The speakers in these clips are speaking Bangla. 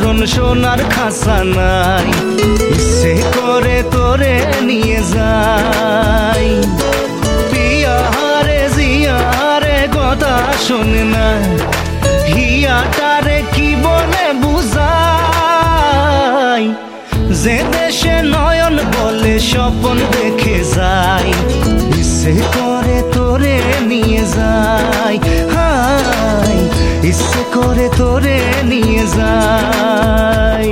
বারণ সোনার খাসা নাই, ইচ্ছে করে তোরে নিয়ে যাই। পিয়ারে জিয়ারে কথা শোনে না, হিয়াটারে কি বলে বুঝাই। যে দেশে নয়ন বলে স্বপ্ন দেখে যাই, ইচ্ছে করে তোরে নিয়ে যাই। হাই ইচ্ছে করে তোরে নিয়ে যাই।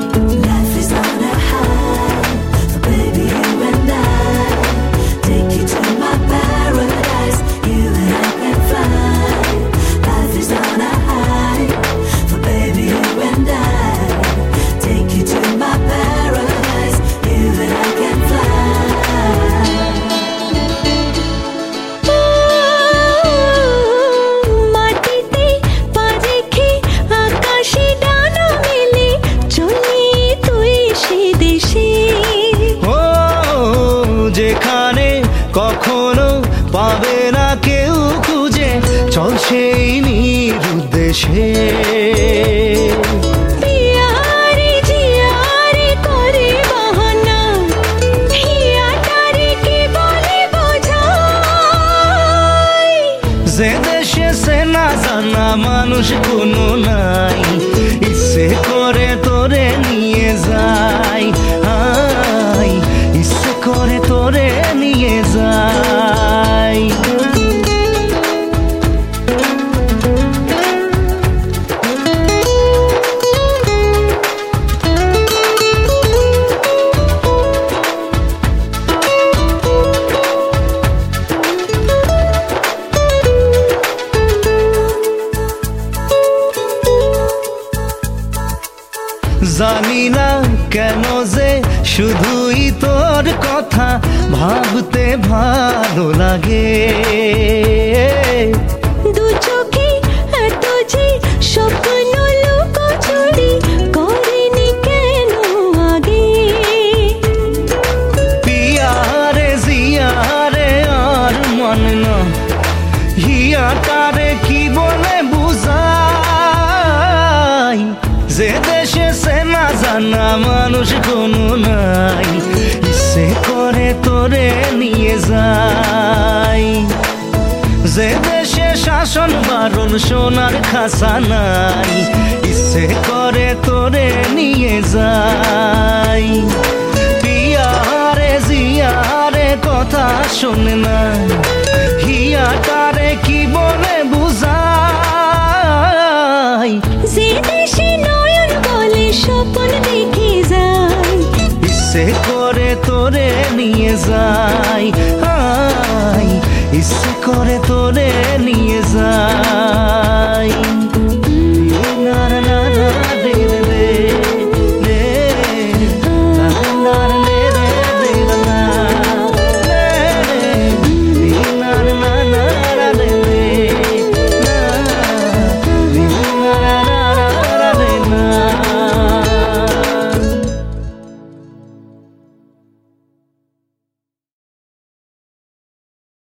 যেখানে কখনো পাবে না কেউ খুঁজে, চল সেই নিরুদ্দেশে। পিয়ারে জিয়ারে করে বাহানা, হিয়াটারে কি বলে বোঝাই। যে দেশে সে না জানা মানুষ কোনো নাই, ইচ্ছে করে তোরে নিয়ে যাই। হাই ইচ্ছে করে তোরে নিয়ে যাই। জানি না কেন যে শুধুই তোর কথা ভাবতে ভালো লাগে। দু চোখে এত যে স্বপ্ন লুকোচুরি করেনি কেন আগে। পিয়ারে জিয়ারে আর মন না, হিয়াটারে কি বলে বুঝাই। যে দেশে সে না জানা মানুষ কোনো নাই, ইচ্ছে করে তোরে নিয়ে যাই। যে দেশে শাসন বারণ সোনার খাসা নাই, ইচ্ছে করে তোরে নিয়ে যাই। পিয়ারে জিয়ারে কথা শোনে না, হিয়াটারে কি বলে বুঝাই। যে দেশে নয়ন বলে স্বপ্ন দেখে যাই, ইচ্ছে করে তোরে নিয়ে যাই। হাই ইচ্ছে করে তোরে নিয়ে যাই।